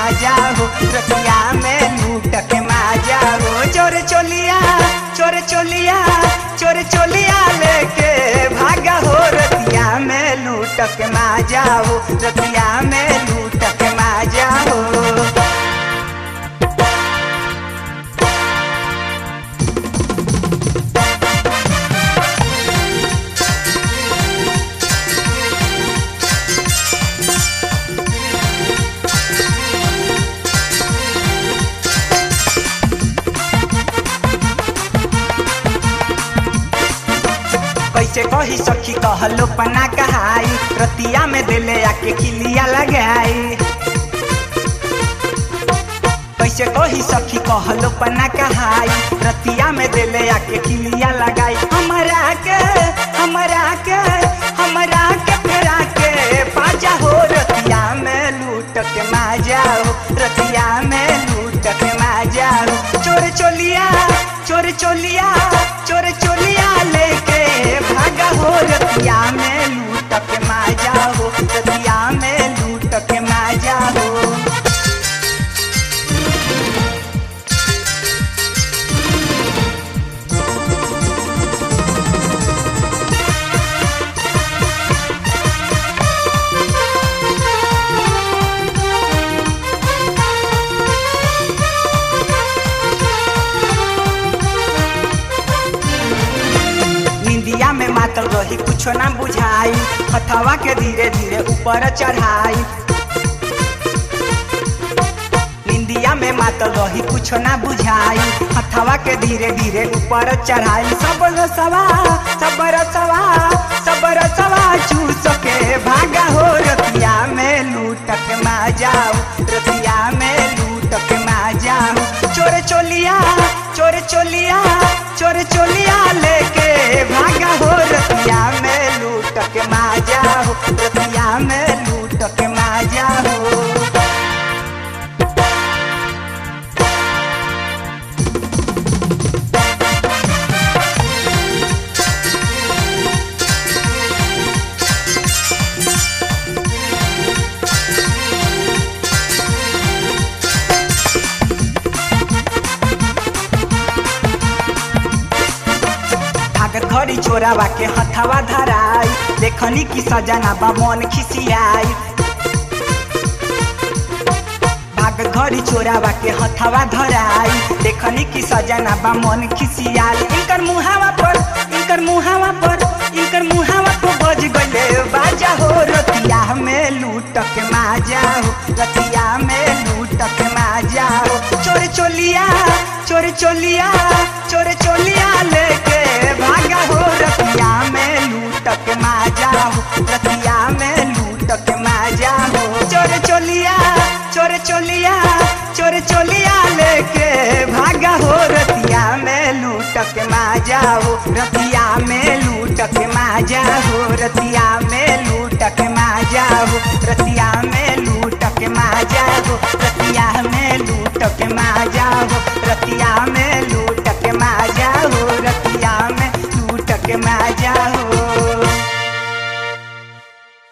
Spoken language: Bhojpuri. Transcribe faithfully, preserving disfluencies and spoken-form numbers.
माजा हो रतिया में लूट के माजा हो। चोर चोलिया चोर चोलिया चोर चोलिया लेके भागा हो रतिया में लूट के माजा हो रतिया में लूट के माजा हो। कैसे कही सखी कहलो पना कहाई रतिया में दिले आके किलिया लगाई। कैसे कही सखी कहलो पना कहाई रतिया में दिले आके किलिया लगाई। हमरा के हमरा के हमरा के फेरा के पाजा हो रतिया में लूट के माजा हो रतिया में लूट के माजा हो। चोर चोलिया चोर चोलिया चोर चोलिया लेके भागा हो रतिया में लूट के माजा हो रतिया में लूट के माजा हो। निंदिया में मातल रही कुछो ना बुझाई हथवा के धीरे धीरे ऊपर चढ़ाई। निंदिया में मातल रही कुछो ना बुझाई हथवा के धीरे धीरे ऊपर चढ़ाई। सब रसवा सब रसवा सब रसवा चूस के भागा हो रतिया में लूट के माजा हो रतिया में लूट के माजा हो। चोर चोलिया चोर चोलिया चोर चोलिया लेके भागा हो रतिया में लूट के माजा हो रतिया में लूट के माजा हो। घड़ी चोरावा के हथवा धराई देखनी की सजना बा मन खिसियाई। भाग घड़ी चोरावा के हथवा धराई देखनी की सजना बा मन खिसियाई। इनकर मुहावा पर इनकर मुहावा पर इनकर मुहावा पर बज गले बाजा हो रतिया में लूट के माजा हो रतिया में लूट के माजा हो। चोर चोलिया चोर चोलिया चोर चोलिया लेके भागा हो रतिया में लूट के माजा हो रतिया में लूट के माजा हो। चोर चोलिया चोर चोलिया चोर चोलिया लेके भागा हो रतिया में लूट के माजा हो रतिया में लूट के माजा हो रतिया में लूट के माजा हो रतिया में लूट के माजा हो रतिया में लूट के माजा हो रतिया में लूट के माजा हो रतिया में लूट के माजा हो।